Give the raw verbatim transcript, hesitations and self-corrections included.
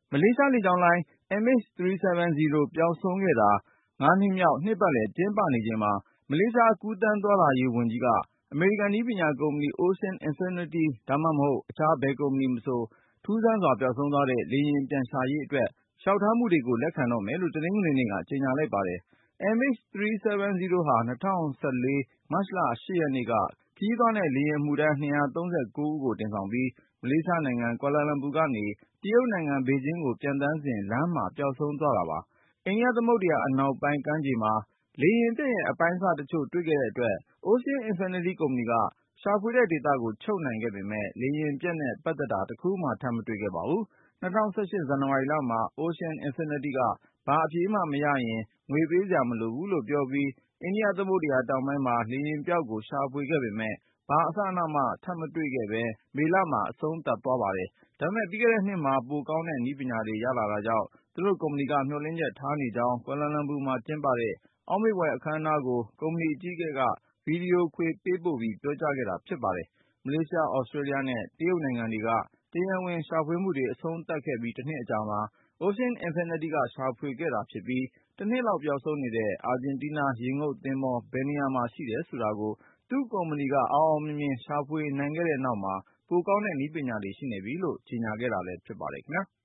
မလေးရှားလေကြောင်းလိုင်း M H three seventy ပျောက်ဆုံးခဲ့တာ ငါးနှစ်မြောက် နှစ်ပတ်လည်ကျင်းပနေချိန်မှာ မလေးရှား ကူးသန်းသွားလာရေးဝန်ကြီးက အမေရိကန်နည်းပညာကုမ္ပဏီ Ocean Infinity ဒါမှမဟုတ် အခြားဘယ်ကုမ္ပဏီမဆို ထူးဆန်းစွာပျောက်ဆုံးသွားတဲ့ လေယာဉ်ပြန်ရှာရေးအတွက် လျှောက်ထားမှုတွေကို လက်ခံတော့မယ်လို့ တနင်္ဂနွေနေ့က ကြေညာလိုက်ပါတယ်။ M H three seventy ဟာ ၂၀၁၄ မတ်လ ၈ ရက်နေ့က ခရီးသွားနဲ့ လေယာဉ်အမှုထမ်း ၂၃၉ ဦးကို တင်ဆောင်ပြီး မလေးရှားနိုင်ငံ ကွာလာလမ်ပူကနေ တရုတ်နိုင်ငံ ဘေဂျင်းကို ပျံသန်းစဉ် လမ်းမှာ ပျောက်ဆုံးသွားတာပါ။ အိန္ဒိယသမုဒ္ဒရာအနောက်ပိုင်း ကမ်းခြေမှာ လေယာဉ်ပျက်ရဲ့ အပိုင်းအစတချို့ တွေ့ခဲ့တဲ့အတွက် Ocean Infinity ကုမ္ပဏီက ရှာဖွေတဲ့ဒေသကို ချုပ်နိုင်ခဲ့ပေမယ့် လေယာဉ်ပျက်နဲ့ ပတ်သက်တာ တခုမှ ထပ်မတွေ့ခဲ့ပါဘူး။ ၂၀၁၈ ဇန်နဝါရီလမှာ Ocean Infinity က ဘာအဖြေမှမရရင် ငွေပေးစရာမလိုဘူးလို့ပြောပြီး အိန္ဒိယသမုဒ္ဒရာတောင်ပိုင်းမှာ လေယာဉ်ပျောက်ကို ရှာဖွေခဲ့ပေမယ့် ဘာအစအနမှ ထပ်မတွေ့ခဲ့ပဲ မေလမှာ အဆုံးသတ်သွားပါတယ်။ ဒါပေမဲ့ ပြီးခဲ့တဲ့နှစ်မှာ ပိုကောင်းတဲ့ နည်းပညာတွေ ရလာတာကြောင့် သူတို့ကုမ္ပဏီက မျှော်လင့်ချက်ထားနေကြောင်း ကွာလာလမ်ပူမှာကျင်းပတဲ့ အောက်မေ့ဖွယ်အခမ်းအနားကို ကုမ္ပဏီအကြီးအကဲက ဗွီဒီယိုခွေပေးပို့ပြီး ပြောကြားခဲ့တာ ဖြစ်ပါတယ်။ မလေးရှား၊ သြစတြေးလျနဲ့ တရုတ်နိုင်ငံတွေက တရားဝင်ရှာဖွေမှုတွေ အဆုံးသတ်ခဲ့ပြီး တနှစ်အကြာမှာ Ocean Infinity က ရှာဖွေခဲ့တာဖြစ်ပြီး တနှစ်လောက် ပျောက်ဆုံးနေတဲ့ အာဂျင်တီးနား ရေငုပ်သင်္ဘော ဘယ်နေရာမှာရှိတယ်ဆိုတာကို သူ့ကုမ္ပဏီက အောင်အောင်မြင်မြင် ရှာဖွေနိုင်ခဲ့တဲ့နောက်မှာ ပိုကောင်းတဲ့ နည်းပညာတွေ ရှိနေပြီလို့ ကြေညာခဲ့တာလည်း ဖြစ်ပါတယ်ခင်ဗျာ။